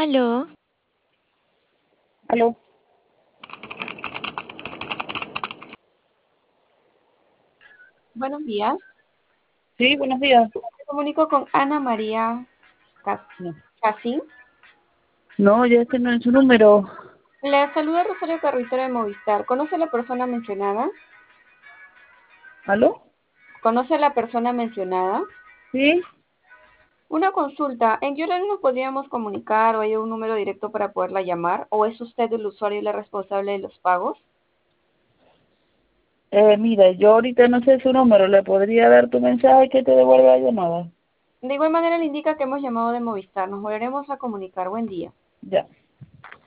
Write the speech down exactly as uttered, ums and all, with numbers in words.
Aló, Aló, Buenos días. sí, buenos días. Me comunico con Ana María Cas- No, Casín. no, ya este no es su número. Le saluda Rosario Carretero de Movistar. ¿Conoce a la persona mencionada? ¿Aló? ¿Conoce a la persona mencionada? Sí, Una consulta. ¿En qué horario nos podríamos comunicar o hay un número directo para poderla llamar? ¿O es usted el usuario y la responsable de los pagos? eh, mira, yo ahorita no sé su número. ¿Le podría dar tu mensaje que te devuelva la llamada? De igual manera le indica que hemos llamado de Movistar. Nos volveremos a comunicar. Buen día. Ya.